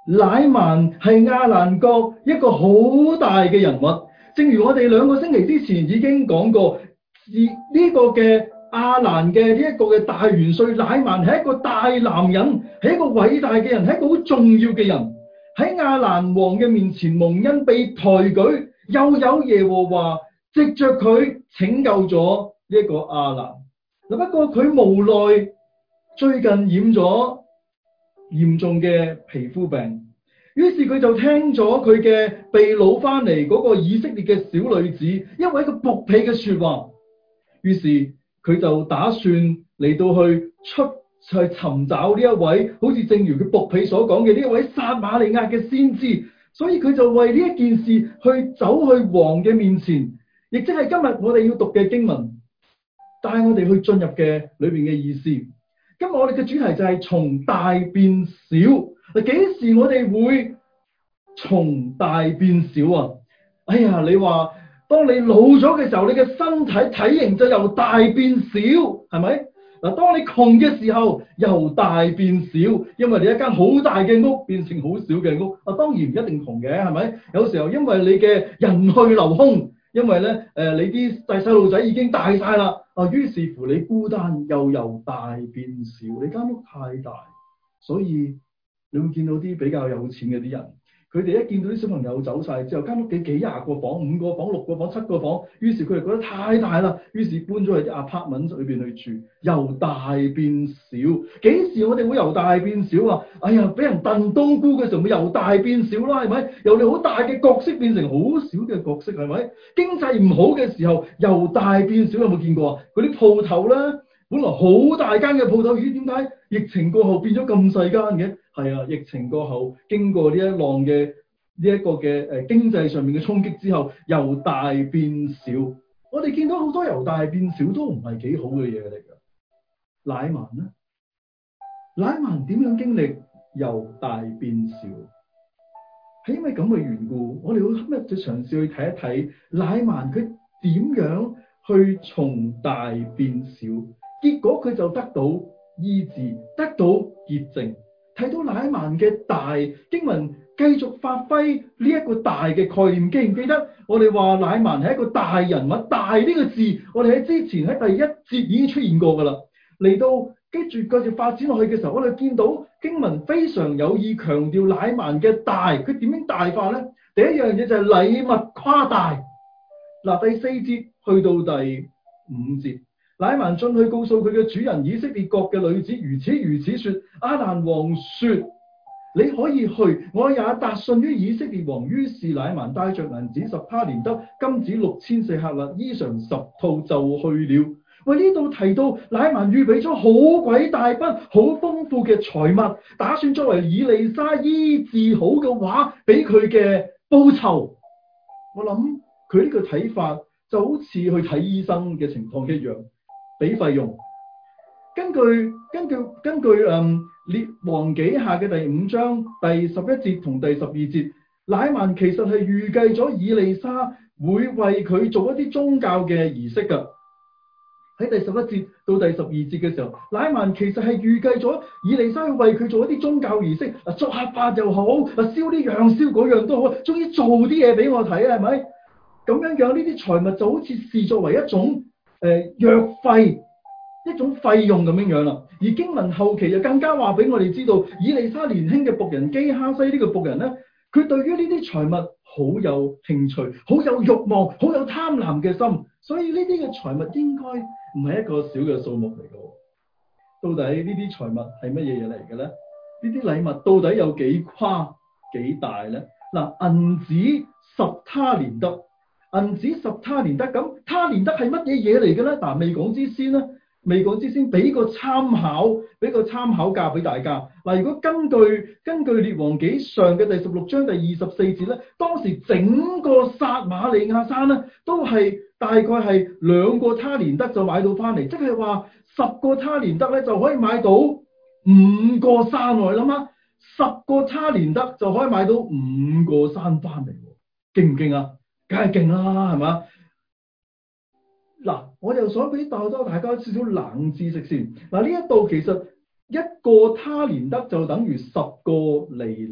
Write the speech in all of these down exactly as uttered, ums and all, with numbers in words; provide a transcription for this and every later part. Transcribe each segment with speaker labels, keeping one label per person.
Speaker 1: 乃縵係亞蘭國一個好大嘅人物，正如我哋兩個星期之前已經講過，而呢個嘅亞蘭嘅呢一個嘅大元帥乃縵係一個大男人，係一個偉大嘅人，係一個好重要嘅人，喺亞蘭王嘅面前蒙恩被抬舉，又有耶和華藉着佢拯救咗呢一個亞蘭。不過佢無奈最近染咗嚴重嘅皮膚病，於是佢就聽咗佢嘅被擄翻嚟嗰個以色列嘅小女子一位個僕婢嘅說話，於是佢就打算嚟到去出去尋找呢一位好似正如佢僕婢所講嘅呢一位撒瑪利亞嘅先知，所以佢就為呢一件事去走去王嘅面前，亦即係今日我哋要讀嘅經文帶我哋去進入嘅裏邊嘅意思。今日我哋嘅主題就係從大變小。嗱，幾時我哋會從大變小啊？哎呀，你話當你老咗嘅時候，你嘅身體體型就由大變小，係咪？嗱，當你窮嘅時候，由大變小，因為你一間好大嘅屋變成好小嘅屋。啊，當然唔一定窮嘅，係咪？有時候因為你嘅人去樓空，因為咧誒、呃、你啲細細路仔已經大晒啦。啊，於是乎你孤單又由大變小，你間屋太大，所以你會見到啲比較有錢嘅啲人，佢哋一見到啲小朋友走晒之後，間屋幾幾廿個房、五個房、六個房、七個房，於是佢哋覺得太大啦，於是搬咗去啲 apartment 裏邊去住，由大變小。幾時我哋會由大變小啊？哎呀，俾人燉冬菇嘅時候咪由大變小啦，係咪？由你好大嘅角色變成好少嘅角色，係咪？經濟唔好嘅時候由大變小，有冇見過啊？嗰啲鋪頭咧，本來好大間嘅鋪頭，咦？點解疫情過後變咗咁細間嘅？係啊，疫情過後經過呢一浪嘅呢一個嘅誒經濟上面嘅衝擊之後，由大變小。我哋見到好多由大變小都唔係幾好嘅嘢嚟㗎。乃縵呢？乃縵點樣經歷由大變小？係因為咁嘅緣故，我哋會今日就嘗試去睇一睇乃縵佢點樣去從大變小，結果佢就得到醫治，得到潔淨。睇到乃縵嘅大，經文繼續發揮呢一個大嘅概念。記唔記得我哋話乃縵係一個大人物？大呢個字，我哋喺之前喺第一節已經出現過噶啦。嚟到跟住繼續發展落去嘅時候，我哋見到經文非常有意強調乃縵嘅大。佢點樣大化咧？第一樣嘢就係禮物誇大。嗱，第四節去到第五節。乃縵進去告訴佢嘅主人以色列國嘅女子如此如此說，亞蘭王說你可以去，我也達信於以色列王。於是乃縵帶着銀子十他連得，金子六千四克勒，衣裳十套就去了。喂，呢度提到乃縵預備咗好鬼大筆好豐富嘅財物，打算作為以利沙醫治好嘅話俾佢嘅報酬。我諗佢呢個睇法就好似去睇醫生嘅情況一樣，俾費用。根據根據根據嗯列王紀下嘅第五章第十一節同第十二節，乃縵其實係預計咗以利沙會為佢做一啲宗教嘅儀式㗎。喺第十一節到第十二節嘅時候，乃縵其實係預計咗以利沙會為佢做一啲宗教儀式，啊作下法又好，啊燒呢樣燒嗰樣都好，終於做啲嘢俾我睇啊，係咪？咁樣樣呢啲財物就好似視作為一種誒藥費，一種費用咁樣樣啦。而經文後期就更加話俾我哋知道，以利沙年輕嘅僕人基哈西呢個僕人咧，佢對於呢啲財物好有興趣，好有慾望，好有貪婪嘅心，所以呢啲嘅財物應該唔係一個小嘅數目嚟嘅。到底呢啲財物係乜嘢嘢嚟嘅咧？呢啲禮物到底有幾誇幾大咧？嗱，銀子十他連得。銀子十他連得，咁他連得係乜嘢嘢嚟嘅咧？嗱，未講之先咧，未講之先，俾個參考，俾個參考價俾大家。嗱，如果根據根據列王紀上嘅第十六章第二十四節咧，當時整個撒瑪利亞山咧，都係大概係兩個他連得就買到翻嚟，即係話十個他連得咧就可以買到五個山。我諗下，十個他連得就可以買到五個山翻嚟，勁唔勁啊？梗係勁啦，係嘛？嗱，我又想俾大多大家少少冷知識先。嗱，呢一度其實一個他連得就等於十個利拿，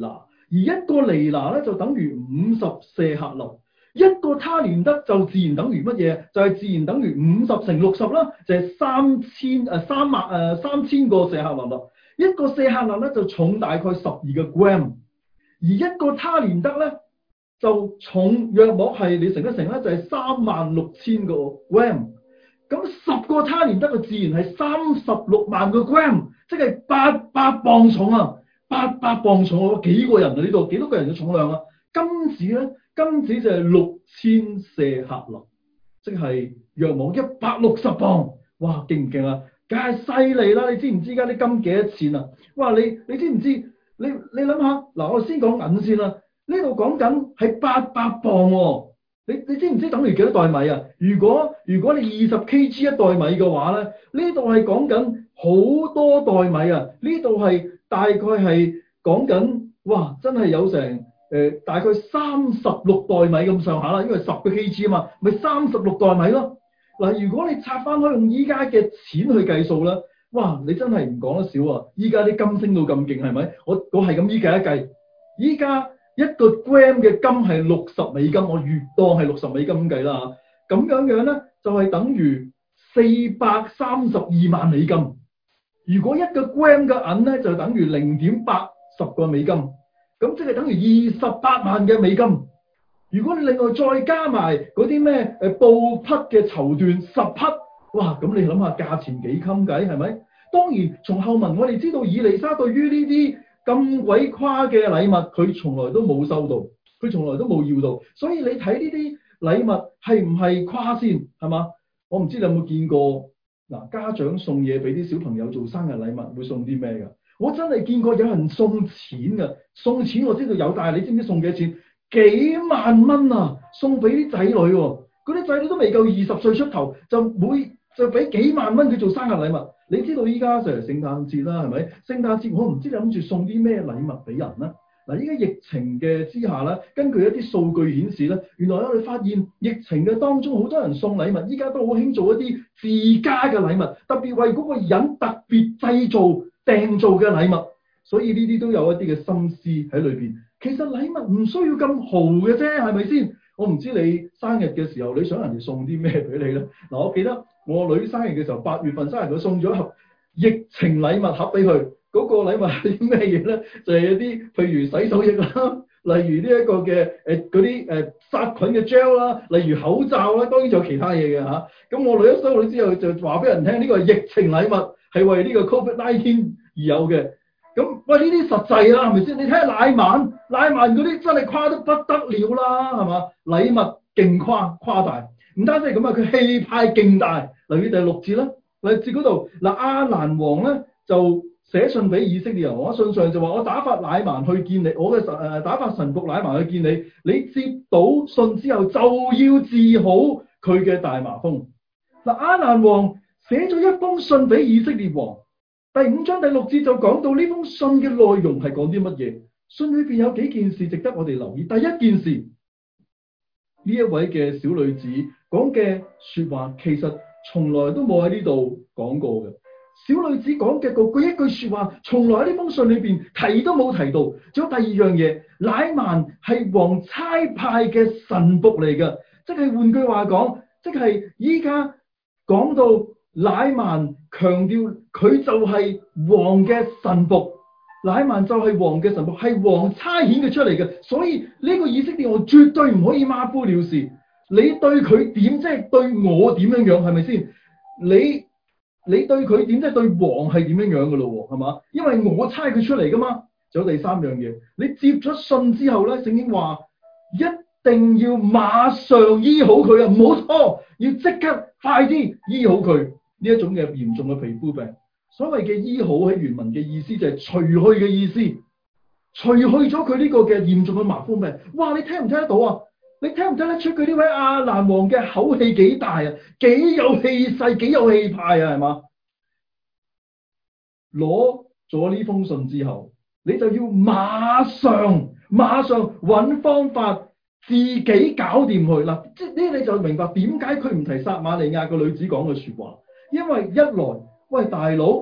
Speaker 1: 而一個尼拿咧就等於五十舍客勒，一個他連得就自然等於乜嘢？就係、是、自然等於五十乘六十啦，就係、是、三千誒三萬誒三千個舍客勒啦。一個舍客勒咧就重大概十二個 gram， 而一個他連得咧就重約莫係你乘一乘咧就係三萬六千個 gram。咁十個他連得嘅自然係三十六萬個 gram， 即係八百磅重啊！八百磅重啊！幾個人啊？呢度幾多個人嘅重量啊？金子咧，金子就係六千舍客勒，即係約莫一百六十磅。哇！勁唔勁啊？梗係犀利啦！你知唔知而家啲金幾多錢啊？哇！你你知唔知？你你諗下嗱，我先講銀先啦。呢度講緊係八百磅喎。你你知唔知等於幾多袋米啊？如果如果你二十 kilogram 一袋米嘅話咧，呢度係講緊好多袋米啊！呢度係大概係講緊，哇！真係有成誒、呃、大概三十六袋米咁上下啦，因為十個 kilogram 啊嘛，咪三十六袋米咯。嗱，如果你拆翻開用依家嘅錢去計數啦，哇！你真係唔講得少啊！依家啲金升到咁勁係咪？我我係咁依計一計，依家一個 gram 嘅金係六十美金，我月當係六十美金咁計啦嚇。咁樣樣咧就係、是、等於四百三十二萬美金。如果一個 gram 嘅銀咧就等於零點八十個美金，咁即係等於二十八萬嘅美金。如果你另外再加埋嗰啲咩誒布匹嘅綢緞十匹，哇！咁你諗下價錢幾襟計係咪？當然從後文我哋知道以利沙對於呢啲咁鬼誇嘅禮物，佢從來都冇收到，佢從來都冇要到。所以你睇呢啲禮物係唔係誇先係嘛？我唔知你有冇見過嗱，家長送嘢俾啲小朋友做生日禮物會送啲咩㗎？我真係見過有人送錢㗎，送錢我知道有，但係你知唔知送幾多錢？幾萬蚊啊！送俾啲仔女喎，嗰啲仔女都未夠二十歲出頭，就每就俾幾萬蚊佢做生日禮物。你知道依家就係聖誕節啦，係咪？聖誕節我唔知你諗住送啲咩禮物俾人咧？嗱，依家疫情嘅之下咧，根據一啲數據顯示咧，原來我哋發現疫情嘅當中好多人送禮物，依家都好興做一啲自家嘅禮物，特別為嗰個人特別製造訂造嘅禮物，所以呢啲都有一啲嘅心思喺裏邊。其實禮物唔需要咁豪嘅啫，係咪先？我唔知你生日嘅時候你想人哋送啲咩俾你咧？嗱，我記得我女生日嘅時候，八月份生日佢送咗一盒疫情禮物盒俾佢。嗰個禮物係啲咩嘢咧？就係、是、一啲譬如洗手液啦，例如呢一個嘅誒嗰啲誒殺菌嘅 gel 啦，例如口罩啦，當然仲有其他嘢嘅嚇。咁我女一收到之後就話俾人聽，呢個係疫情禮物，係為呢個 covid 十九 而有嘅。咁喂，呢啲實際啦，係咪先？你睇下乃縵，乃縵嗰啲真係誇得不得了啦，係嘛？禮物勁誇誇大，唔單止係咁啊，佢氣派勁大。例如第六節啦，第六節嗰度嗱，亞蘭王咧就寫信俾以色列人，我信上就話：我打發乃縵去見你，我嘅神誒打發神僕乃縵去見你，你接到信之後就要治好佢嘅大麻風。嗱，亞蘭王寫咗一封信俾以色列王。第五章第六節就講到呢封信嘅內容係講啲乜嘢？信裏邊有幾件事值得我哋留意。第一件事，呢一位嘅小女子講嘅說話，其實從來都冇喺呢度講過嘅。小女子講嘅嗰一句說話，從來喺呢封信裏邊提都冇提到。仲有第二樣嘢，乃縵係王差派嘅神僕嚟嘅，即係換句話講，即係依家講到。乃縵強調佢就係王嘅神僕，乃縵就係王嘅神僕，係王差遣佢出嚟嘅，所以呢個以色列王絕對唔可以馬虎了事。你對佢點，即係對我點樣樣，係咪先？你你對佢點，即係對王係點樣樣噶咯？係嘛？因為我差佢出嚟噶嘛。仲有第三樣嘢，你接咗信之後咧，聖經話一定要馬上醫好佢啊，唔好拖，要即刻快啲醫好佢。呢一種嘅嚴重嘅皮膚病，所謂嘅醫好喺原文嘅意思就係除去嘅意思，除去咗佢呢個嘅嚴重嘅麻風病。哇！你聽唔聽得到啊？你聽唔聽得出佢呢位亞蘭王嘅口氣幾大啊？幾有氣勢，幾有氣派啊？係嘛？攞咗呢封信之後，你就要馬上馬上揾方法自己搞掂佢嗱。即係呢，你就明白點解佢唔提撒瑪利亞個女子講嘅說話。因為一來，喂大佬，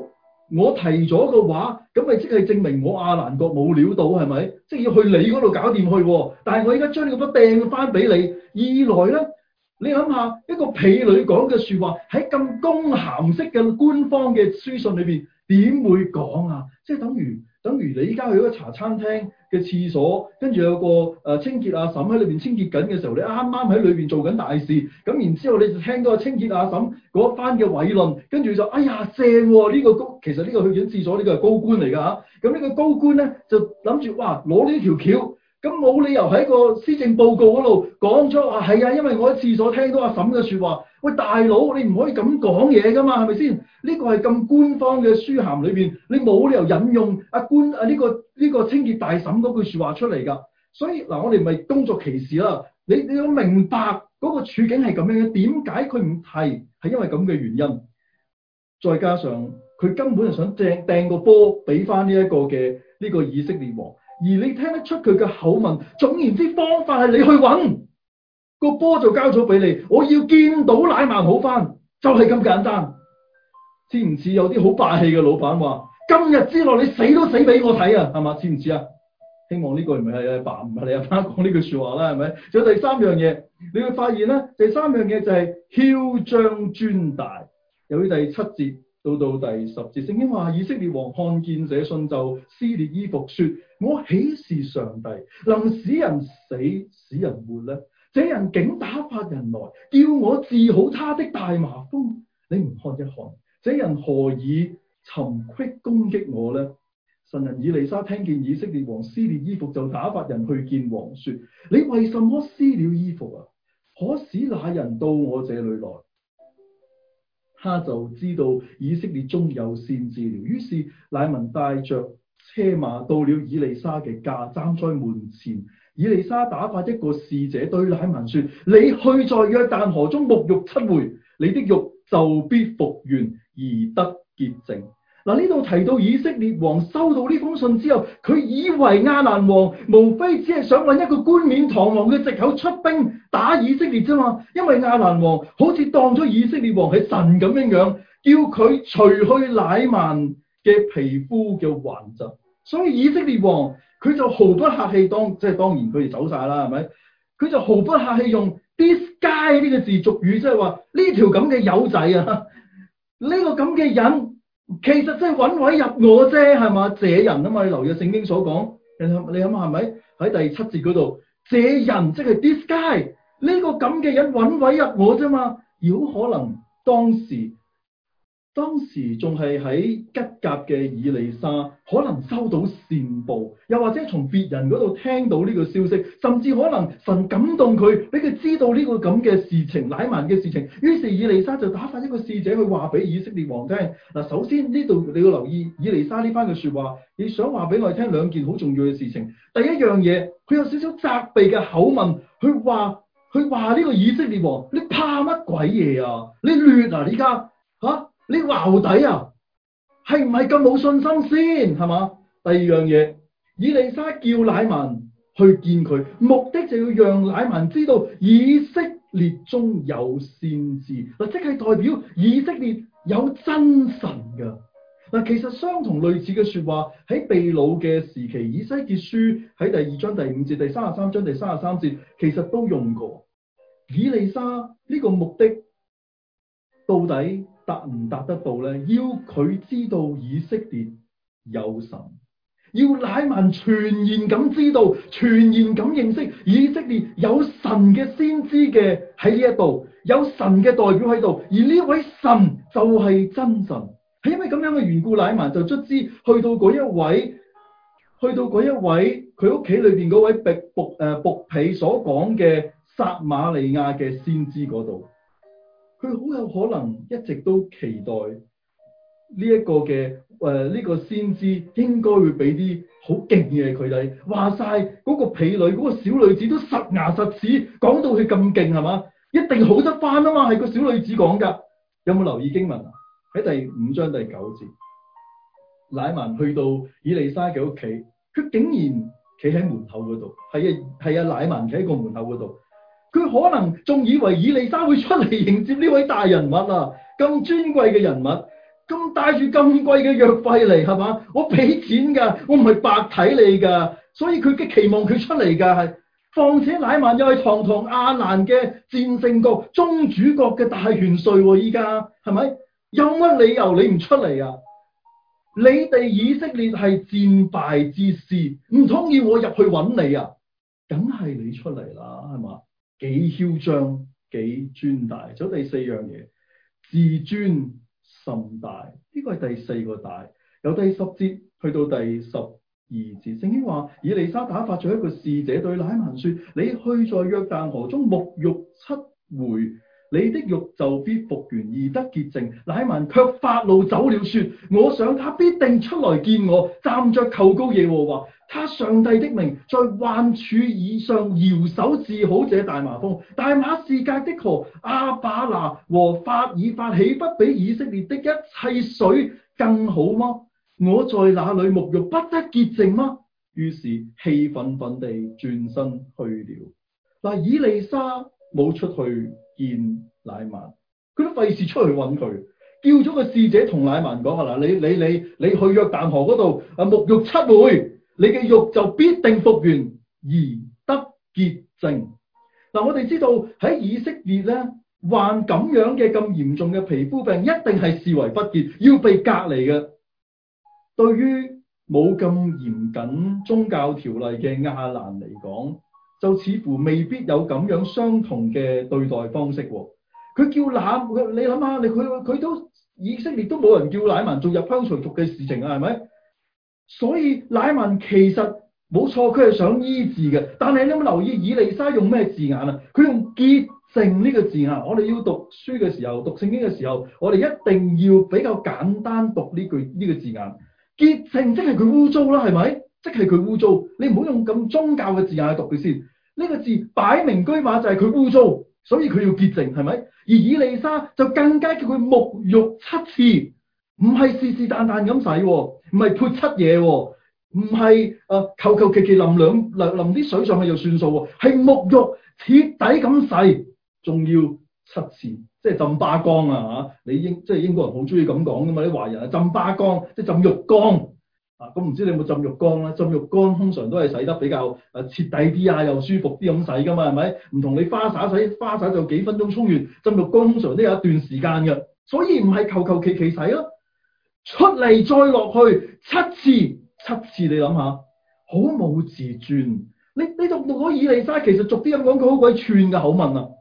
Speaker 1: 我提咗嘅話，咁咪即係證明我亞蘭國冇料到係咪？即係要去你嗰度搞掂去，但係我而家將呢個筆掟翻俾你。二來咧，你諗下一個婢女講嘅説話喺咁公函式嘅官方嘅書信裏邊點會講啊？即係等於等於你依家去嗰個茶餐廳嘅廁所，跟住有個誒、呃、清潔阿嬸喺裏邊清潔緊嘅時候，你啱啱喺裏邊做緊大事，咁然之後你就聽到個清潔阿嬸嗰番嘅偉論，跟住就哎呀正喎，呢、這個高，其實呢個去緊廁所呢個係高官嚟㗎嚇，咁呢個高官咧就諗住哇攞呢條橋。咁冇理由喺個施政報告嗰度講咗話係啊，因為我喺廁所聽到阿嬸嘅説話。喂，大佬，你唔可以咁講嘢噶嘛，係咪先？呢個係咁官方嘅書函裏邊，你冇理由引用阿官啊呢個呢個清潔大嬸嗰句説話出嚟㗎。所以嗱，我哋唔係工作歧視啦。你你要明白嗰個處境係咁樣嘅，點解佢唔係？係因為咁嘅原因。再加上佢根本就想掟掟個波俾翻呢一個嘅呢個以色列王。而你聽得出佢嘅口吻，總言之方法係你去揾個波就交咗俾你，我要見到乃縵好翻，就係、是、咁簡單。似唔似有啲好霸氣嘅老闆話：今日之內你死都死俾我睇啊，係嘛？似唔似啊？希望呢個唔係阿爸唔係你阿媽講呢句説話啦，係咪？仲有第三樣嘢，你會發現咧，第三樣嘢就係囂張尊大。由於第七節到到第十節，聖經話以色列王看見這信就撕裂衣服，說：我豈是上帝，能使人死使人活呢？這人竟打發人來，叫我治好他的大麻風。你唔看一看，這人何以尋隙攻擊我呢？神人以利沙聽見以色列王撕裂衣服，就打發人去見王，說：你為什麼撕了衣服啊？可使那人到我這裏來。他就知道以色列中有先知了，於是乃縵帶着車馬到了以利沙嘅家，站在門前。以利沙打發一個使者對乃縵說：你去在約旦河中沐浴七回，你的肉就必復原而得潔淨。嗱，呢度提到以色列王收到呢封信之後，佢以為亞蘭王無非只係想揾一個冠冕堂皇嘅藉口出兵打以色列啫嘛，因為亞蘭王好似當咗以色列王係神咁樣樣，叫佢除去乃縵嘅皮膚嘅患疾，所以以色列王佢就毫不客氣，當即係當然佢哋走晒啦，係咪？佢就毫不客氣用 this guy 呢個字俗語，即係話呢條咁嘅友仔啊，呢、這個咁嘅人。其實真係揾位入我啫，係嘛？這人啊嘛，你留意聖經所講，你諗你諗下係咪？喺第七節嗰度，這人即係 this guy 呢個咁嘅人揾位入我啫嘛。而好可能當時當時仲係喺吉甲嘅以利沙，可能收到線報，又或者從別人嗰度聽到呢個消息，甚至可能神感動佢，俾佢知道呢個咁嘅事情，乃縵嘅事情。於是以利沙就打發一個使者去話俾以色列王聽。嗱，首先呢度你要留意以利沙呢番嘅説話，你想話俾我哋聽兩件好重要嘅事情。第一樣嘢，佢有少少責備嘅口吻，去話去話呢個以色列王，你怕乜鬼嘢啊？你亂啊！而家嚇。你淆底啊？係唔係咁冇信心先？係嘛？第二樣嘢，以利沙叫乃縵去見佢，目的就要讓乃縵知道以色列中有先知，嗱，即係代表以色列有真神㗎。嗱，其實相同類似嘅説話喺被擄嘅時期，以西結書喺第二章第五節、第三十三章第三十三節，其實都用過。以利沙呢個目的到底達唔達得到呢？要佢知道以色列有神，要乃縵全然咁知道，全然咁認識以色列有神嘅先知嘅喺呢一度，有神嘅代表喺度，而呢位神就係真神。係因為咁樣嘅緣故，乃縵就卒之去到嗰一位，去到嗰一位佢屋企裏邊嗰位僕僕誒僕婢所講嘅撒瑪利亞嘅先知嗰度。佢好有可能一直都期待呢一個嘅誒呢個先知應該會俾啲好勁嘅佢哋，話晒嗰個婢女嗰、嗰個小女子都實牙實齒講到佢咁勁係嘛，一定好得翻啊嘛，係個小女子講㗎。有冇留意經文啊？喺第五章第九節，乃縵去到以利沙嘅屋企，佢竟然企喺門口嗰度，係啊係啊，乃縵企喺個門口嗰度。佢可能仲以為以利沙會出嚟迎接呢位大人物啊，咁尊貴嘅人物。 咁帶住咁貴嘅藥費嚟係嘛？我俾錢㗎，我唔係白睇你㗎，所以佢嘅期望佢出嚟㗎係。況且乃縵又係堂堂亞蘭嘅戰勝國、宗主國嘅大元帥喎，依家係咪？有乜理由你唔出嚟啊？你哋以色列係戰敗之師，唔通要我入去揾你啊？梗係你出嚟啦，係嘛？幾囂張，幾尊大。仲有第四樣嘢，自尊甚大，呢個係第四個大。由第十節去到第十二節，聖經話以利沙打發咗一個使者對乃縵說：你去在約旦河中沐浴七回，你的肉就必復原而得潔淨。乃縵卻發怒走了，說：我想他必定出來見我，站着求告耶和華，他上帝的名，在患處以上搖手治好這大麻風。大馬士革的河亞巴拿和法爾法豈不比以色列的一切水更好嗎？我在那裏沐浴不得潔淨嗎？於是氣憤憤地轉身去了。嗱，以利沙冇出去見乃縵，佢都費事出去揾佢，叫咗個使者同乃縵講：嗱，你你你你去約旦河嗰度啊沐浴七回，你嘅肉就必定復原而得潔淨。嗱，我哋知道喺以色列咧，患咁樣嘅咁嚴重嘅皮膚病，一定係視為不潔，要被隔離嘅。對於冇咁嚴謹宗教條例嘅亞蘭嚟講，就似乎未必有咁樣相同嘅對待方式。佢叫乃，你諗下，你佢佢都以色列都冇人叫乃縵做入鄉隨俗嘅事情啊，係咪？所以乃縵其實冇錯，佢係想醫治嘅。但係你有冇留意以利沙用咩字眼啊？佢用潔淨呢個字眼。我哋要讀書嘅時候，讀聖經嘅時候，我哋一定要比較簡單讀呢句呢個字眼。潔淨即係佢污糟啦，係咪？即係佢污糟，你唔好用咁宗教嘅字眼去讀佢先。呢個字擺明居馬就係佢污糟，所以佢要潔淨，係咪？而以利沙就更加叫佢沐浴七次，唔係是是但但咁洗，唔係潑七嘢，唔係誒求求其其淋兩淋淋啲水上去就算數，係沐浴徹底咁洗，仲要七次。即係浸巴缸啊嚇！你英即係英國人好中意咁講噶嘛，啲華人啊浸巴缸，即係浸浴缸啊！咁唔知你有冇浸浴缸咧？浸浴缸通常都係洗得比較誒徹底啲啊，又舒服啲咁洗噶嘛，係咪？唔同你花灑洗，花灑就幾分鐘沖完，浸浴缸通常都有一段時間嘅，所以唔係求求其其洗咯。出嚟再落去七次，七次你諗下，好冇自尊。你你讀讀嗰以利沙，其實逐啲咁講，佢好鬼串嘅口吻啊！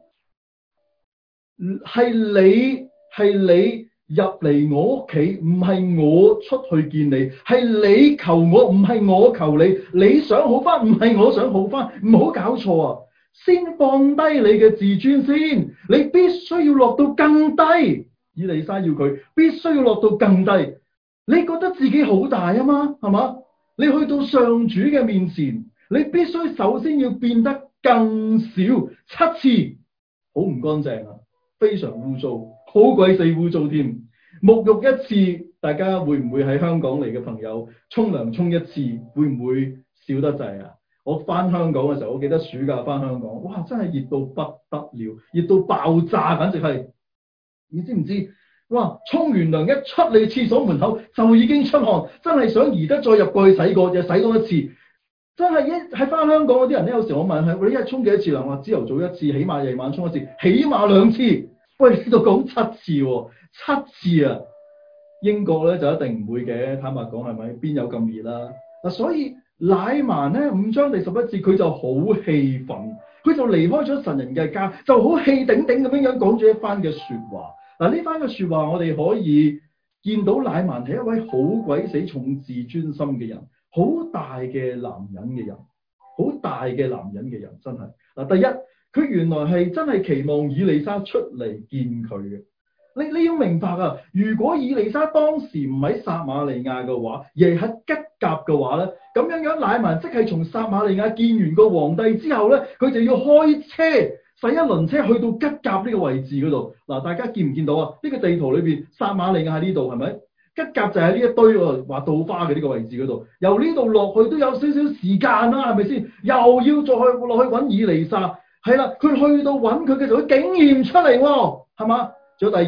Speaker 1: 係你係你入嚟我屋企，唔係我出去見你，係你求我，唔係我求你。你想好翻，唔係我想好翻，唔好搞錯啊！先放低你嘅自尊先，你必須要落到更低。以利沙要佢必須要落到更低。你覺得自己好大啊嘛，係嘛？你去到上主嘅面前，你必須首先要變得更少，七次，好唔乾淨啊！非常污糟，好鬼死污糟添。沐浴一次，大家會唔會喺香港嚟嘅朋友沖涼沖一次，會唔會少得滯啊？我翻香港嘅時候，我記得暑假翻香港，哇，真係熱到不得了，熱到爆炸，簡直係。你知唔知？哇，沖完涼一出你廁所門口就已經出汗，真係想而得再入過去洗過，就洗多一次。真係一喺翻香港嗰啲人咧，有時我問佢：你一日沖幾多次涼？我朝頭早一次，起碼夜晚沖一次，起碼兩次。喂，呢度講七次喎，七次啊！英國咧就一定唔會嘅，坦白講係咪？邊有咁熱啦？嗱，所以乃縵咧五章第十一節佢就好氣憤，佢就離開咗神人嘅家，就好氣頂頂咁樣樣講咗一番嘅説話。嗱，呢番嘅説話我哋可以見到乃縵係一位好鬼死重自尊心嘅人，好大嘅男人嘅人，好大嘅男人嘅人，真係嗱。第一，佢原來係真係期望以利沙出嚟見佢嘅。你你要明白啊，如果以利沙當時唔喺撒瑪利亞嘅話，而係喺吉甲嘅話咧，咁樣樣乃縵即係從撒瑪利亞見完個皇帝之後咧，佢就要開車。使一輪車去到吉甲呢個位置嗰度，嗱，大家見唔見到啊？呢、這個地圖裏邊，撒瑪利亞喺呢度係咪？吉甲就喺呢一堆喎，畫稻花嘅呢個位置嗰度。由呢度落去都有少少時間啦，係咪先？又要再去落去揾以利沙，係啦，佢去到揾佢嘅時候，佢竟然出嚟喎，係嘛？仲有第二，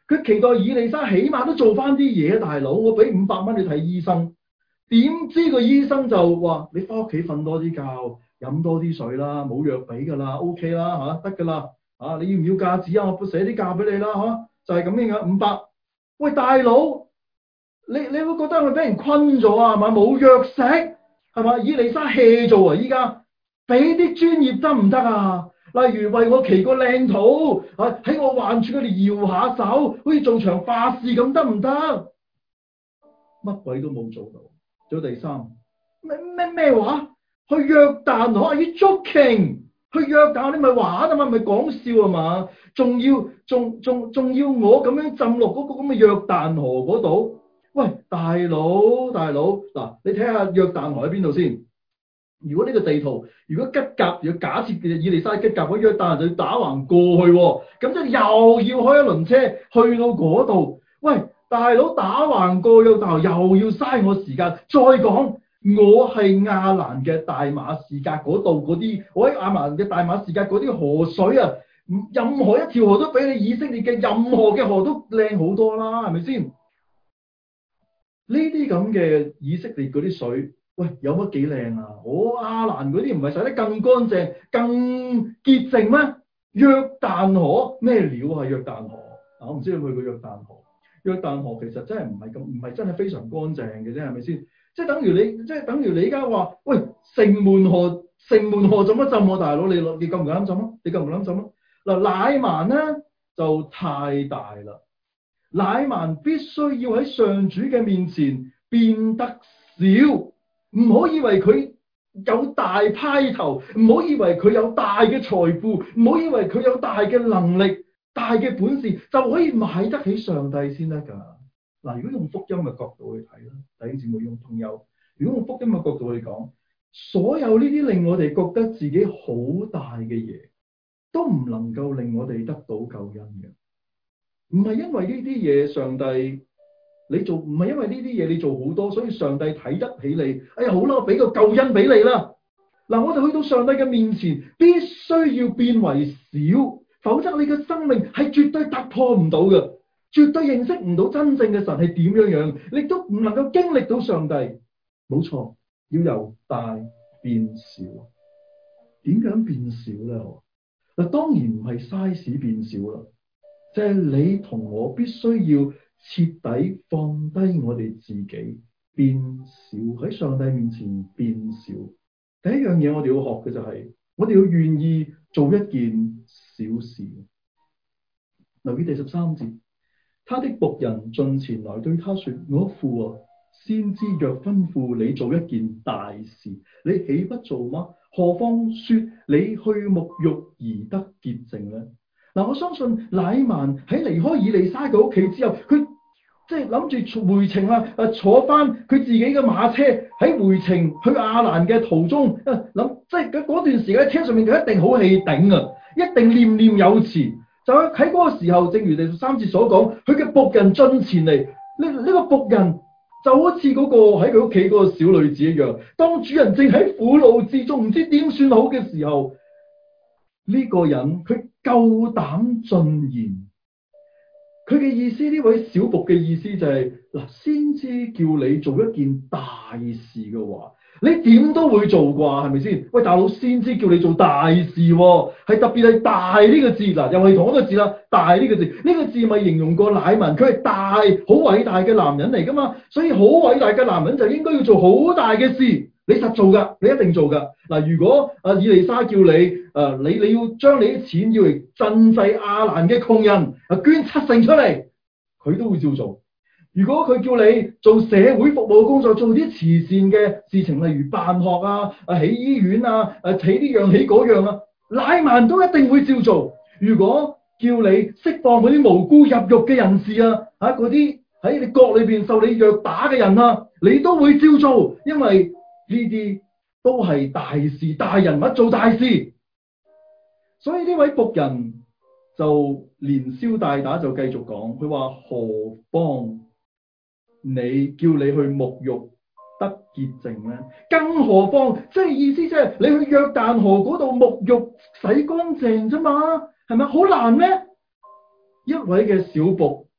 Speaker 1: 佢期待以利沙起碼都做翻啲嘢，大佬，我俾五百蚊你睇醫生，點知個醫生就話你翻屋企瞓多啲覺，飲多啲水啦，冇藥俾㗎啦 ，OK 啦嚇，得㗎啦，啊你要唔要假紙啊？我寫啲假俾你啦嚇，就係咁樣嘅五百。喂大佬，你你會覺得佢俾人困咗啊？係咪冇藥食係嘛？以利沙 hea 做啊！依家俾啲專業得唔得啊？例如為我祈個靚禱啊，喺我患處嗰度搖下手，好似做場法事咁得唔得？乜鬼都冇做到。做第三咩咩咩話？去約旦河，要 joking 去約旦，你咪玩啊嘛，咪講笑啊嘛？仲要仲仲仲要我咁樣浸落嗰個咁嘅約旦河嗰度？喂，大佬大佬，嗱，你睇下約旦河喺邊度先？如果呢個地圖，如果吉甲，如果假設以利沙吉甲，嗰約旦就要打橫過去，咁即係又要開一輪車去到嗰度。喂，大佬，打橫過約旦河又要嘥我時間。再講，我係亞蘭嘅大馬士革嗰度嗰啲，我喺亞蘭嘅大馬士革嗰啲河水啊，任何一條河都比你以色列嘅任何嘅河都靚好多啦，係咪先？呢啲咁嘅以色列嗰啲水，喂，有乜幾靚啊？我亞蘭嗰啲唔係洗得更乾淨、更潔淨咩？約旦河咩料啊？約旦河啊，我唔知你有冇去過約旦河。約旦河其實真係唔係咁，唔係真係非常乾淨嘅啫，係咪先？即係等於你，即係等於你而家話，喂，城門河，城門河做乜浸我大佬？你你夠唔夠膽浸啊？你夠唔夠膽浸啊？嗱，乃縵咧就太大啦。乃縵必須要喺上主嘅面前變得小，唔好以為佢有大派頭，唔好以為佢有大嘅財富，唔好以為佢有大嘅能力、大嘅本事就可以買得起上帝先得㗎。嗱，如果用福音嘅角度去睇啦，弟兄姊妹用朋友，如果用福音嘅角度去講，所有呢啲令我哋覺得自己好大嘅嘢，都唔能夠令我哋得到救恩嘅。唔係因為呢啲嘢上帝你做，唔係因為呢啲嘢你做好多，所以上帝睇得起你。哎呀，好啦，我俾個救恩俾你啦。嗱，我哋去到上帝嘅面前，必須要變為小，否則你嘅生命係絕對突破唔到嘅，絕對認識唔到真正嘅神係點樣樣，你都唔能夠經歷到上帝。冇錯，要由大變小。點樣變小咧？嗱，當然唔係 size 變小啦。就係你同我必須要徹底放低我哋自己，變小，喺上帝面前變小。第一樣嘢我哋要學嘅就係、是，我哋要願意做一件小事。留意第十三節，他的僕人進前來對他說：我父啊，先知若吩咐你做一件大事，你豈不做嗎？何況說你去沐浴而得潔淨呢？嗱，我相信乃縵喺離開以利沙嘅屋企之後，佢即係諗住回程啊，誒坐翻佢自己嘅馬車喺回程去亞蘭嘅途中，誒諗即係嗰段時間喺車上面佢一定好氣頂啊，一定念念有詞。就喺嗰個時候，正如第十三節所講，佢嘅僕人進前嚟，呢、呢、呢個僕人就好似嗰個喺佢屋企嗰個小女子一樣，當主人正喺苦惱之中，唔知點算好嘅時候，呢、呢個人佢夠膽進言，佢嘅意思，呢位小僕嘅意思就係、是、嗱，先知叫你做一件大事嘅話，你點都會做啩，係咪先？喂，大佬，先知叫你做大事，係特別係大呢個字，嗱，又係同一個字啦，大呢個字，呢、這個字咪形容過乃縵，佢係大，好偉大嘅男人嚟噶嘛，所以好偉大嘅男人就應該要做好大嘅事。你實做噶，你一定做噶。嗱，如果阿以利沙叫你，誒、呃，你你要將你啲錢要嚟賑濟亞蘭嘅窮人，啊，捐七成出嚟，佢都會照做。如果佢叫你做社會服務工作，做啲慈善嘅事情，例如辦學啊、啊起醫院啊、啊起呢樣起嗰樣啊，乃縵都一定會照做。如果叫你釋放嗰啲無辜入獄嘅人士啊，嚇嗰啲喺你國裏邊受你虐打嘅人啊，你都會照做，因為呢啲都係大事，大人物做大事，所以呢位僕人就連消帶打就繼續講，佢話何況你叫你去沐浴得潔淨咧？更何況即係意思即係你去約旦河嗰度沐浴洗乾淨啫嘛，係咪好難咩？一位嘅小僕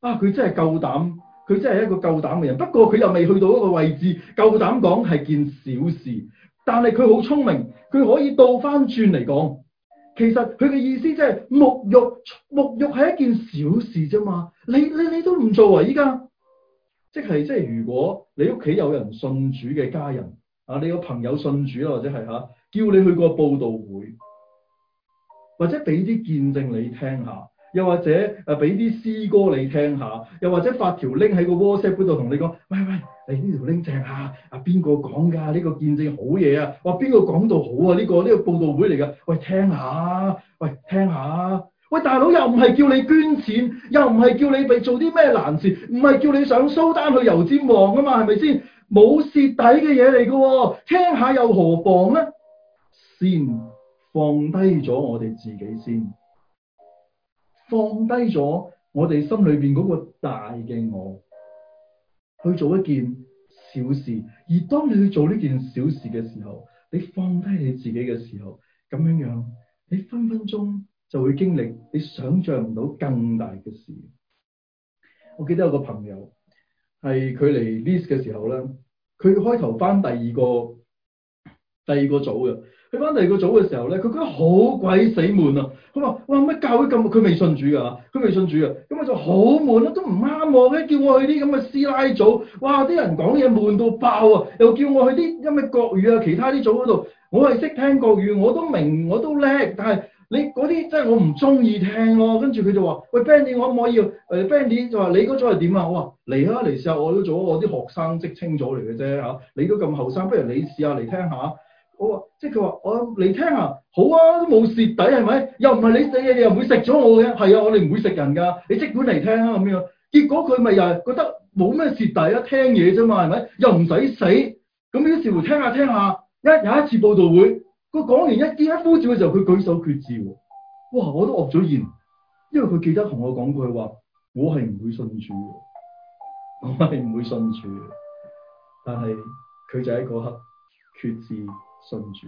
Speaker 1: 啊，佢真係夠膽，佢真係一個夠膽嘅人。不過佢又未去到一個位置，夠膽講係件小事。但係佢好聰明，佢可以倒翻轉嚟講，其實佢嘅意思即係沐浴，沐浴係一件小事啫嘛。你你你都唔做啊！依家即係即係，如果你屋企有人信主嘅家人啊，你個朋友信主啦，或者係嚇叫你去個佈道會，或者俾啲見證你聽下。又或者誒俾啲詩歌你聽下，又或者發條 link 喺個 WhatsApp 嗰度同你講，喂喂，你呢條 link 正啊！啊邊個講㗎？呢個見證好嘢啊！哇邊個講到好啊？呢個呢個佈道會嚟㗎，喂聽下，喂聽下，喂大佬又唔係叫你捐錢，又唔係叫你被做啲咩難事，唔係叫你上蘇丹去油尖旺啊嘛，係咪先？冇蝕底嘅嘢嚟㗎喎，聽下又何妨咧？先放低咗我哋自己先。放低咗我哋心裏邊嗰個大嘅我，去做一件小事。而當你去做呢件小事嘅時候，你放低你自己嘅時候，咁樣樣，你分分鐘就會經歷你想象唔到更大嘅事。我記得有個朋友係佢嚟 list 嘅時候咧，佢開頭返第二個第二個組嘅。佢翻第二個組嘅時候咧，佢覺得好鬼死悶啊！佢話：哇乜教會咁，佢未信主㗎，佢未信主啊！咁我就好悶啊，都唔啱我嘅，叫我去啲咁嘅師奶組，哇！啲人講嘢悶到爆啊！又叫我去啲因為國語啊，其他啲組嗰度，我係識聽國語，我都明，我都叻，但係你嗰啲真係我唔中意聽咯。跟住佢就話：喂 Benny，可唔可以？誒 Benny 就話你嗰組係點啊？我話嚟啊，嚟試下我嗰組，我啲學生職青組嚟嘅啫嚇，你都咁後生，不如你試下嚟聽下。我話，即係佢話我嚟聽下，好啊，都冇蝕底係咪？又唔係你死嘢，你又唔會食咗我嘅。係啊，我哋唔會食人㗎，你即管嚟聽啊咁樣。結果佢咪又係覺得冇咩蝕底啊，聽嘢啫嘛係咪？又唔使死。咁於是乎聽下聽下，一有一次佈道會，佢講完一啲一呼召嘅時候，佢舉手決志喎。哇！我都愕咗然，因為佢記得同我講句話，我係唔會信主，我係唔會信主。但係佢就喺嗰刻決志信主。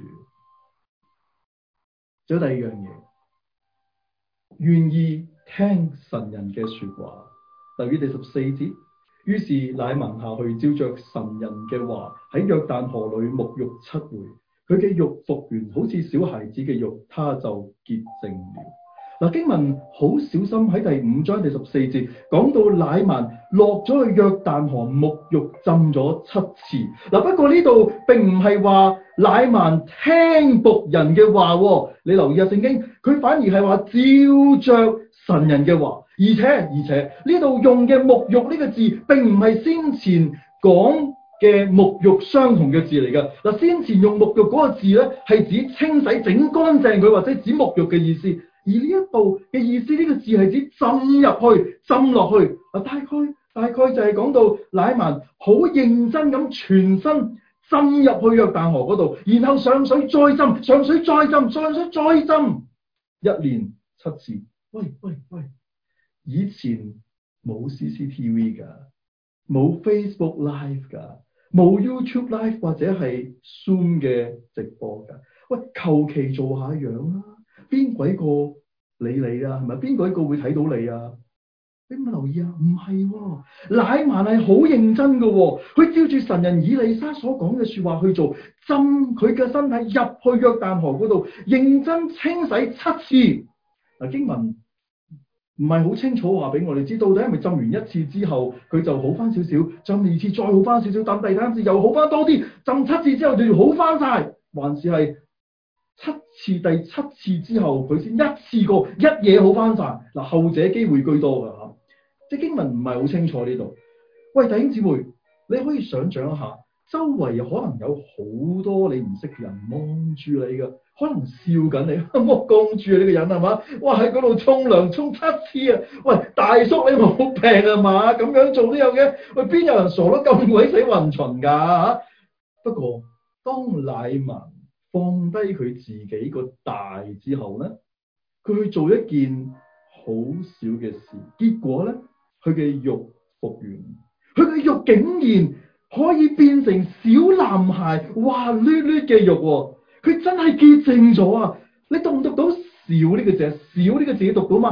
Speaker 1: 仲有第二樣嘢，願意聽神人嘅說話。留意第十四節，於是乃縵下去，照着神人嘅話，喺約旦河裏沐浴七回。佢嘅肉復原，好似小孩子嘅肉，他就潔淨了。嗱，經文好小心喺第五章第十四節講到乃縵落咗去約旦河沐浴浸咗七次。嗱，不過呢度並唔係話乃縵聽僕人嘅話，你留意下聖經，佢反而係話照着神人嘅話，而且而且呢度用嘅沐浴呢個字並唔係先前講嘅沐浴相同嘅字嚟㗎。嗱，先前用沐浴嗰個字咧係指清洗整乾淨佢，或者指沐浴嘅意思。而呢一度嘅意思，呢、這個字係指浸入去、浸落去。啊，大概大概就係講到乃縵好認真咁全身浸入去約旦河嗰度，然後上水再浸，上水再浸，上水再浸，一連七次。喂喂喂，以前冇 C C T V 㗎，冇 Facebook Live 㗎，冇 YouTube Live 或者係 Zoom 嘅直播㗎。喂，求其做下樣啦。邊鬼個理你啊？係咪？邊鬼個會睇到你啊？你唔留意啊？唔係喎，乃縵係好認真嘅喎，佢照住神人以利沙所講嘅説話去做，浸佢嘅身體入去約旦河嗰度，認真清洗七次。嗱，經文唔係好清楚話俾我哋知，到底係咪浸完一次之後佢就好翻少少，浸二次再好翻少少，浸第三次又好翻多啲，浸七次之後就要好翻晒，還是係七次第七次之後佢先一次過一嘢好翻晒？嗱，後者機會居多㗎嚇，即係經文唔係好清楚呢度。喂，弟兄姊妹，你可以想像一下，周圍可能有好多你唔識嘅人望住你㗎，可能笑緊你，目光住你呢個人係嘛？哇，喺嗰度沖涼沖七次啊！喂，大叔你冇病啊嘛？咁樣做都有嘅。喂，邊有人傻得咁鬼死混純㗎嚇？不過當乃縵放低佢自己個大之後咧，佢去做一件好小嘅事，結果咧，佢嘅肉復原，佢嘅肉竟然可以變成小男孩滑捋捋嘅肉，佢真係潔淨咗啊！你讀唔讀到小呢個字？小呢個字你讀到嘛？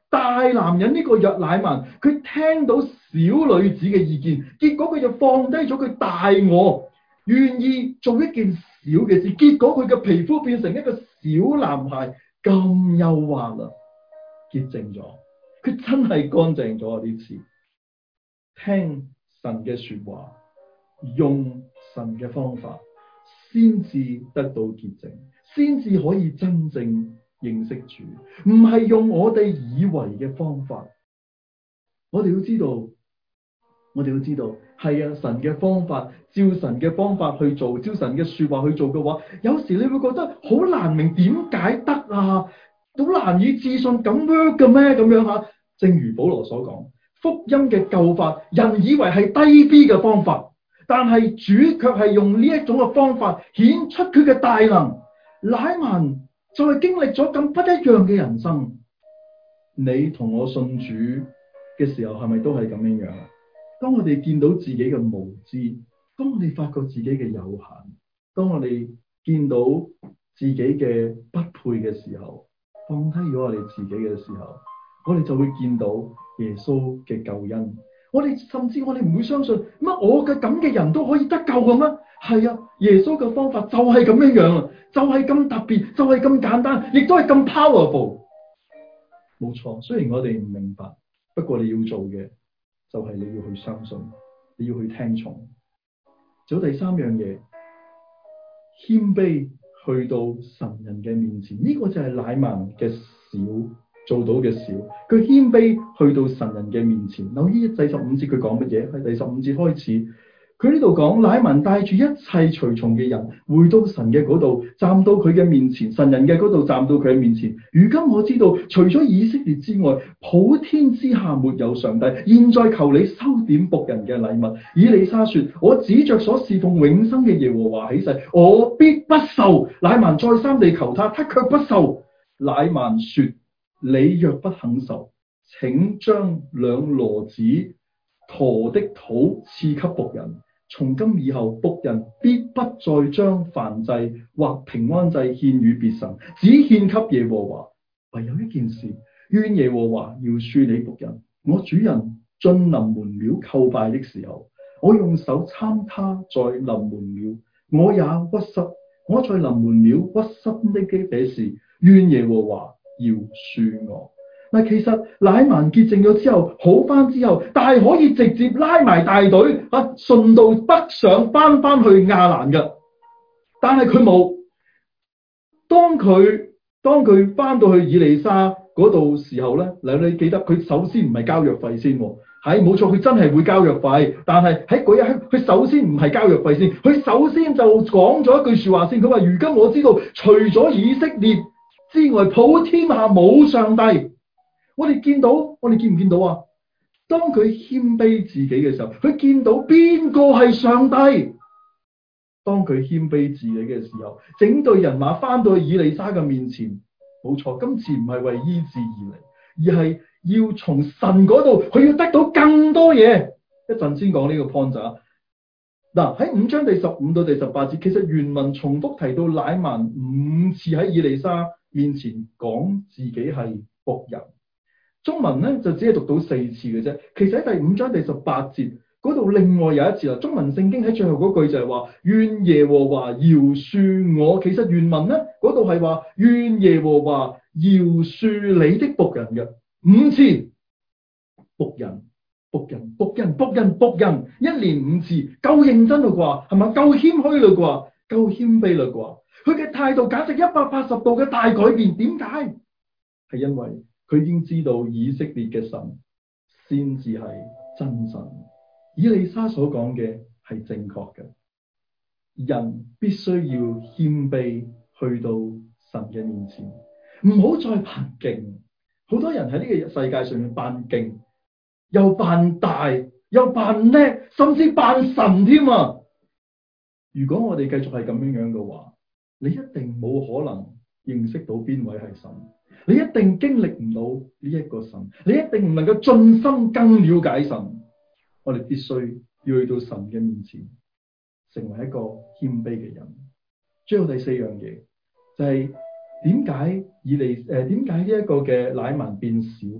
Speaker 1: 大男人呢個約乃縵，佢聽到小女子嘅意見，結果佢就放低咗佢大我，願意做一件小嘅事，結果佢嘅皮膚變成一個小男孩咁幼滑啦，潔淨咗，佢真係乾淨咗啊！呢次聽神嘅說話，用神嘅方法，先至得到潔淨，先至可以真正認識主，唔係用我哋以為嘅方法。我哋要知道，我哋要知道，係啊，神嘅方法，照神嘅方法去做，照神嘅說話去做嘅話，有時你會覺得好難明，點解得啊？好難以置信，咁 work 嘅咩？咁樣吓，正如保羅所講，福音嘅救法，人以為係低 B 嘅方法，但係主卻係用呢一種嘅方法顯出佢嘅大能。乃縵就係經歷咗咁不一樣嘅人生。你同我信主嘅時候，係咪都係咁樣樣啊？當我哋見到自己嘅無知，當我哋發覺自己嘅有限，當我哋見到自己嘅不配嘅時候，放低咗我哋自己嘅時候，我哋就會見到耶穌嘅救恩。我哋甚至我哋唔會相信乜我嘅咁嘅人都可以得救嘅咩？係啊，耶穌嘅方法就係咁樣樣啊，就係咁特別，就係咁簡單，亦都係咁 powerful。冇錯，雖然我哋唔明白，不過你要做嘅就係你要去相信，你要去聽從。做第三樣嘢，謙卑去到神人嘅面前，呢、這個就係乃縵嘅小做到嘅小。佢謙卑去到神人嘅面前。留意第十五節佢講乜嘢？喺第十五節開始，佢呢度講乃縵帶住一切隨從嘅人回到神嘅嗰度，站到佢嘅面前，神人嘅嗰度站到佢嘅面前。如今我知道，除咗以色列之外，普天之下沒有上帝。現在求你收點僕人嘅禮物。以利沙說：我指着所侍奉永生嘅耶和華起誓，我必不受。乃縵再三地求他，他卻不受。乃縵說：你若不肯受，請將兩騾子馱的土賜給僕人。從今以後，僕人必不再將燔祭或平安祭獻與別神，只獻給耶和華。唯有一件事，願耶和華饒恕你僕人。我主人進臨門廟叩拜的時候，我用手參他在臨門廟，我也屈膝。我在臨門廟屈膝的這事，願耶和華饒恕我。嗱，其實乃縵潔淨咗之後，好翻之後，但係可以直接拉埋大隊啊，順道北上翻翻去亞蘭嘅。但係佢冇。當佢當佢翻到去以利沙嗰度時候咧，嗱，你記得佢首先唔係交約費先，係冇錯，佢真係會交約費。但係喺嗰一刻，佢首先唔係交約費先，佢首先就講咗一句說話先。佢話：如今我知道，除咗以色列之外，普天下冇上帝。我哋見到，我哋見唔見到啊？當佢謙卑自己嘅時候，佢見到邊個係上帝？當佢謙卑自己嘅時候，整隊人馬翻到去以利沙嘅面前，冇錯，今次唔係為醫治而嚟，而係要從神嗰度，佢要得到更多嘢。一陣先講呢個 point 啊。嗱，喺五章第十五到第十八節，其實原文重複提到乃縵五次喺以利沙面前講自己係僕人。中文咧就只係讀到四次嘅啫。其實喺第五章第十八節嗰度，另外有一次啦。中文聖經喺最後嗰句就係話：願耶和華饒恕我。其實原文咧嗰度係話：願耶和華饒恕你的僕人嘅五次。僕人、僕人、僕人、僕人、僕人，一連五次，夠認真啦啩？係咪？夠謙虛啦啩？夠謙卑啦啩？佢嘅態度簡直一百八十度嘅大改變。點解？係因為佢已經知道以色列嘅神先至係真神，以利沙所講嘅係正確嘅。人必須要謙卑去到神嘅面前，唔好再扮勁。好多人喺呢個世界上面扮勁，又扮大，又扮叻，甚至扮神添啊！如果我哋繼續係咁樣樣嘅話，你一定冇可能認識到邊位係神。你一定經歷唔到呢一個神，你一定唔能夠盡心更了解神。我哋必須要去到神嘅面前，成為一個謙卑嘅人。最後第四樣嘢就係點解以利誒點解呢一個嘅乃縵變少？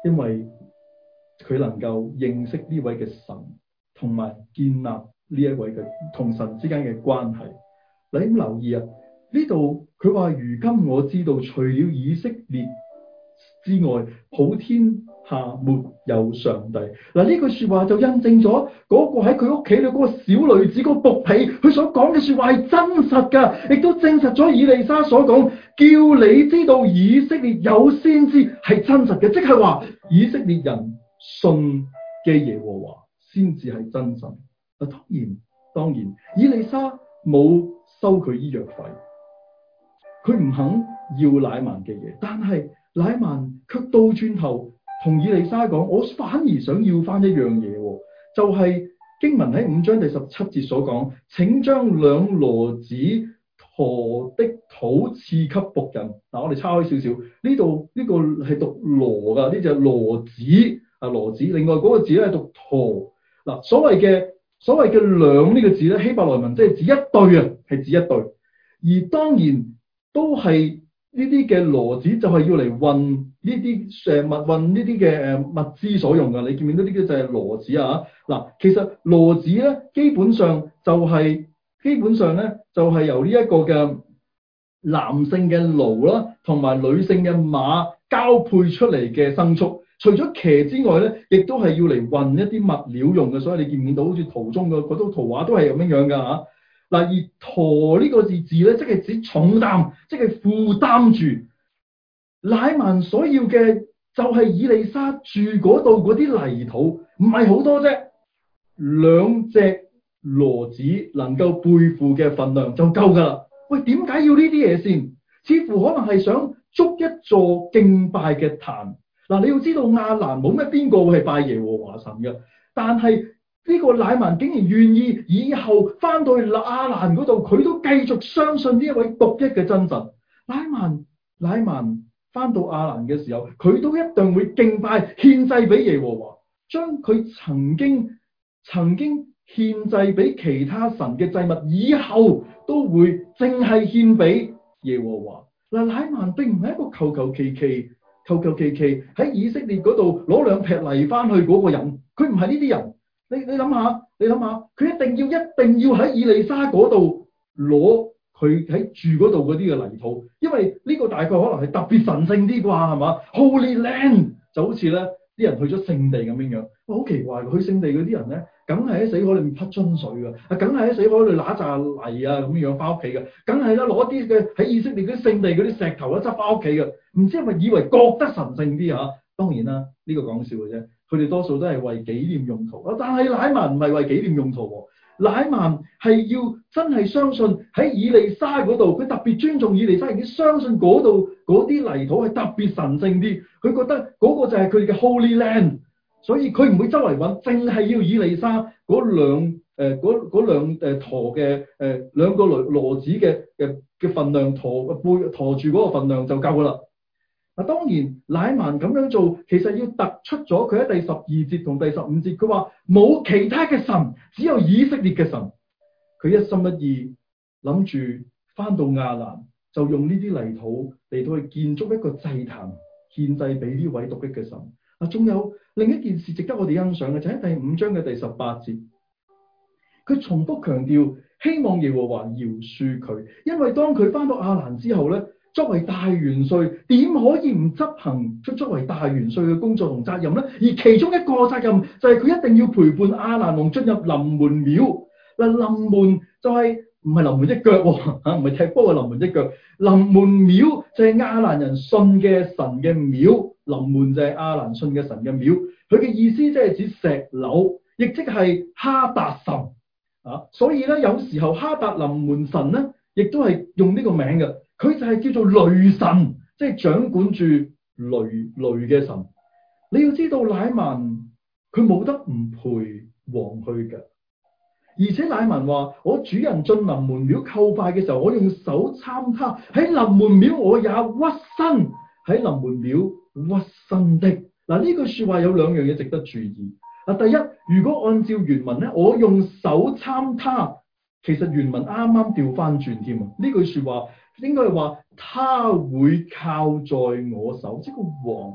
Speaker 1: 因為佢能夠認識呢位嘅神，同埋建立呢一位嘅同神之間嘅關係。你咁留意啊？呢度佢話：如今我知道，除了以色列之外，普天下沒有上帝。嗱，呢句説話就印證咗嗰個喺佢屋企裏嗰個小女子嗰個僕婢，佢所講嘅説話係真實㗎，亦都證實咗以利沙所講叫你知道以色列有先知係真實嘅，即係話以色列人信嘅耶和華先至係真神。啊，當然當然，以利沙冇收佢醫藥費。佢唔肯要乃縵嘅嘢，但係乃縵卻倒轉頭同以利沙講：我反而想要翻一樣嘢，就係、是、經文喺五章第十七節所講：請將兩騾子馱的土賜給僕人。嗱，我哋叉開少少，呢度呢個係讀騾噶，呢隻騾子啊騾子。另外嗰個字咧係讀馱。嗱，所謂嘅所謂嘅兩呢個字咧，希伯來文即係指一對啊，係指一對，而當然。都係呢啲嘅騾子，就係要嚟運呢啲誒物運呢啲嘅誒物資所用㗎。你見唔見到呢啲就係騾子啊？嗱，其實騾子咧，基本上就係、是、基本上咧就係、是、由呢一個嘅男性嘅驢啦，同埋女性嘅馬交配出嚟嘅牲畜。除咗騎之外咧，亦都係要嚟運一啲物料用嘅。所以你見唔見到好似圖中嘅嗰幅圖畫都係咁樣樣㗎嚇。嗱，而馱呢個字字咧，即係指重擔，即係負擔住。乃縵所要嘅就係以利沙住嗰度嗰啲泥土，唔係好多啫，兩隻騾子能夠背負嘅份量就夠㗎啦。喂，點解要呢啲嘢先？似乎可能係想築一座敬拜嘅壇。嗱，你要知道亞蘭冇咩邊個會係拜耶和華神嘅，但係呢個乃縵竟然願意以後翻到去亞蘭嗰度，佢都繼續相信呢一位獨一嘅真神。乃縵乃縵翻到亞蘭嘅時候，佢都一定會敬拜獻祭俾耶和華，將佢曾經曾經獻祭俾其他神嘅祭物，以後都會淨係獻俾耶和華。嗱，乃縵並唔係一個求求其其、求求其其喺以色列嗰度攞兩劈泥翻去嗰個人，佢唔係呢啲人。你你諗下，你諗下，佢一定要一定要喺以利沙嗰度攞佢喺住嗰度嗰啲嘅泥土，因為呢個大概可能係特別神聖啲啩，係嘛 ？Holy Land 就好似咧啲人去咗聖地咁樣樣，哇，好奇怪，去聖地嗰啲人咧，梗係喺死海裏面潑樽水㗎，啊，梗係喺死海裏揦扎泥啊咁樣翻屋企嘅，梗係啦攞啲嘅喺以色列嗰啲聖地嗰啲石頭咧執翻屋企嘅，唔知係咪以為覺得神聖啲嚇？當然啦，呢個講笑嘅啫。佢哋多數都係為紀念用途，但係乃縵唔係為紀念用途喎。乃縵係要真係相信喺以利沙嗰度，佢特別尊重以利沙，已經相信嗰度嗰啲泥土係特別神聖啲，佢覺得嗰個就係佢嘅 Holy Land，所以佢唔會周圍揾，淨係要以利沙嗰兩誒嗰嗰兩誒駝嘅誒兩個騾騾子嘅嘅嘅份量，駝背駝住嗰個份量就夠㗎啦。嗱，當然乃縵咁樣做，其實要突出咗佢喺第十二節同第十五節，佢話冇其他嘅神，只有以色列嘅神。佢一心一意諗住翻到亞蘭，就用呢啲泥土嚟到去建築一個祭壇，獻祭俾呢位獨一嘅神。嗱，仲有另一件事值得我哋欣賞嘅，就喺第五章嘅第十八節，佢重複強調希望耶和華饒恕佢，因為當佢翻到亞蘭之後咧。作為大元帥，點可以唔執行出作為大元帥嘅工作同責任呢？而其中一個責任就係佢一定要陪伴亞蘭王進入臨門廟。嗱，臨門就係唔係臨門一腳喎，嚇，唔係踢波嘅臨門一腳。臨門廟就係亞蘭人信嘅神嘅廟，臨門就係亞蘭信嘅神嘅廟。佢嘅意思即係指石榴，亦即係哈達神啊。所以咧，有時候哈達臨門神咧，亦都係用呢個名嘅。佢就係叫做雷神，即係掌管住雷雷嘅神。你要知道乃縵佢冇得唔陪王去嘅，而且乃縵話：我主人進臨門廟叩拜嘅時候，我用手參他；喺臨門廟我也屈身，喺臨門廟屈身的。嗱，呢句說話有兩樣嘢值得注意。嗱，第一，如果按照原文咧，我用手參他，其實原文啱啱調翻轉添啊！呢句說話。應該係話，他會靠在我手，即係個王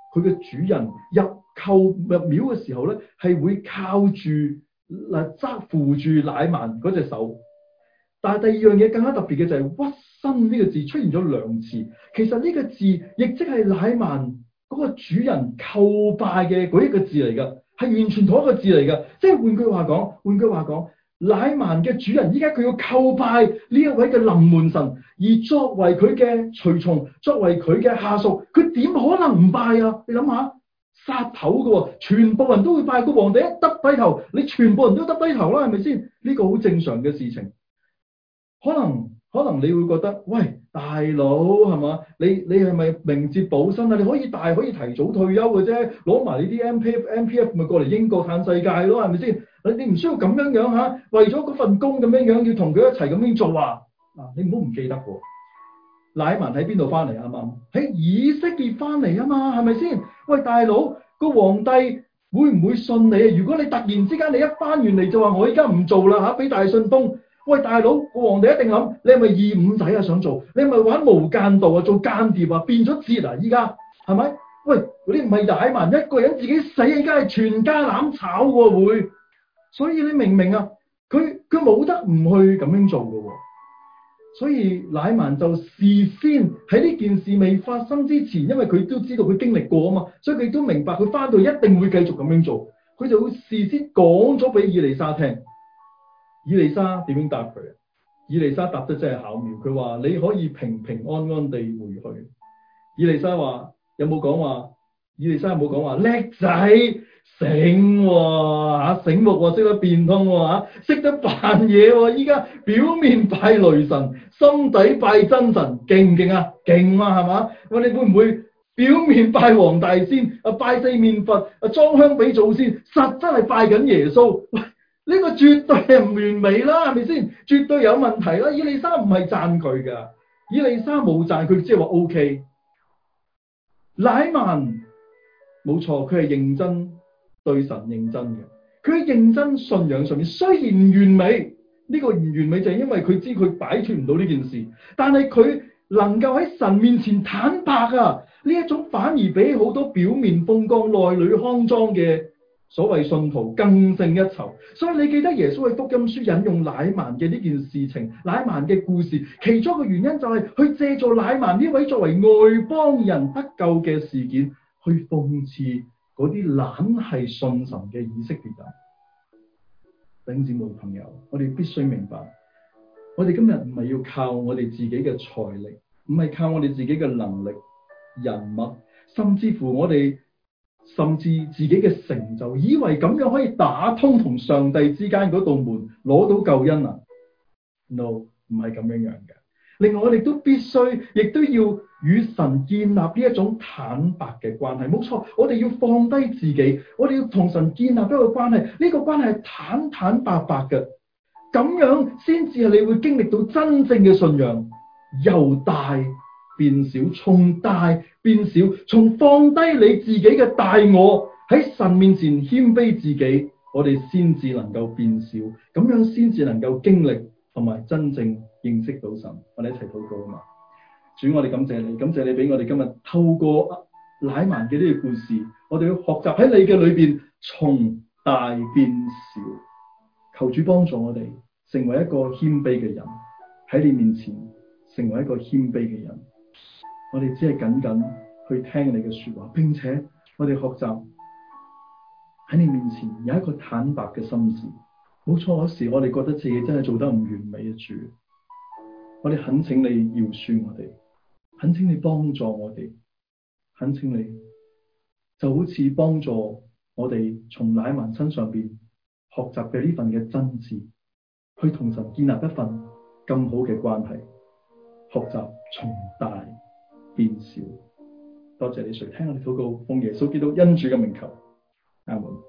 Speaker 1: 佢嘅主人入購入廟嘅時候咧，係會靠住嗱側扶住乃縵嗰隻手。但係第二樣嘢更加特別嘅就係屈身呢個字出現咗兩次。其實呢個字亦即係乃縵嗰個主人叩拜嘅嗰一個字嚟㗎，係完全同一個字嚟㗎。即係換句話講，換句話講，乃縵嘅主人依家佢要叩拜呢一位嘅臨門神，而作為佢嘅隨從，作為佢嘅下屬，佢點可能唔拜啊？你諗下，殺頭㗎喎，全部人都會拜，個皇帝一耷低頭，你全部人都耷低頭啦，係咪先？呢個好正常嘅事情。可能可能你會覺得，喂，大佬係嘛？你你係咪明哲保身啊？你可以大可以提早退休嘅啫，攞埋呢啲 M P F M P F 咪過嚟英國嘆世界咯，係咪先？你你唔需要咁樣樣嚇，為咗嗰份工咁樣樣要同佢一齊咁樣做啊！嗱，你唔好唔記得喎。乃縵喺邊度翻嚟啊？啱啱喺以色列翻嚟啊嘛，係咪先？喂，大佬，個皇帝會唔會信你啊？如果你突然之間你一翻完嚟就話我依家唔做啦嚇，俾大信封。喂，大佬，個皇帝一定諗你係咪二五仔啊？想做你係咪玩無間道啊？做間諜啊？變咗節啊？依家係咪？喂，嗰啲唔係乃縵一個人自己死，依家係全家攬炒喎會。所以你明唔明啊？佢佢冇得唔去咁樣做嘅喎。所以乃縵就事先喺呢件事未發生之前，因為佢都知道佢經歷過啊嘛，所以佢都明白佢翻到去一定會繼續咁樣做。佢就會事先講咗俾以利沙聽。以利沙點樣答佢啊？以利沙答得真係巧妙，佢話你可以平平安安地回去。以利沙話有冇講話？以利沙有冇講話叻仔醒喎嚇，醒目喎，識得變通喎嚇，識得扮嘢喎，依家表面拜雷神，心底拜真神，勁唔勁啊？勁啊係嘛？喂，你會唔會表面拜黃大仙啊，拜四面佛啊，裝香俾祖先，實質係拜緊耶穌？呢個絕對係唔完美啦，係咪先？絕對有問題啦！以利沙唔係讚佢㗎，以利沙冇讚佢，即係話 O K。乃縵冇錯，佢係認真對神認真嘅，佢喺認真信仰上面雖然唔完美，呢個唔完美就係因為佢知佢擺脫唔到呢件事，但係佢能夠喺神面前坦白啊！呢一種反而比好多表面風光、內裏骯髒嘅所謂信徒更勝一籌。所以你記得耶穌喺福音書引用乃縵嘅呢件事情，乃縵嘅故事，其中一個原因就係去借助乃縵呢位作為外邦人得救嘅事件，去諷刺嗰啲懶係信神嘅以色列人。弟兄姊妹朋友，我哋必須明白，我哋今日唔係要靠我哋自己嘅財力，唔係靠我哋自己嘅能力、人物，甚至乎我哋甚至自己嘅成就，以為咁樣可以打通同上帝之間嗰道門，攞到救恩啊 ？No， 唔係咁樣樣嘅。另外，我哋都必須，亦都要與神建立呢一種坦白嘅關係。冇錯，我哋要放低自己，我哋要同神建立一個關係。呢、這個關係係坦坦白白嘅，咁樣先至係你會經歷到真正嘅信仰，由大變小，從大變小，從放低你自己嘅大我喺神面前謙卑自己，我哋先至能夠變小，咁樣先至能夠經歷同埋真正認識到神。我哋一齊禱告啊嘛！主，我哋感謝你，感謝你俾我哋今日透過乃縵嘅呢個故事，我哋要學習喺你嘅裏邊從大變小。求主幫助我哋成為一個謙卑嘅人，喺你面前成為一個謙卑嘅人。我哋只係緊緊去聽你嘅說話，並且我哋學習喺你面前有一個坦白嘅心志。冇錯，有時我哋覺得自己真係做得唔完美嘅主，我哋懇請你饒恕我哋，懇請你幫助我哋，懇請你就好似幫助我哋從乃縵身上邊學習嘅呢份嘅真摯，去同神建立一份更好嘅關係，學習從大變小。多謝你垂聽我哋禱告，奉耶穌基督恩主嘅名求，阿門。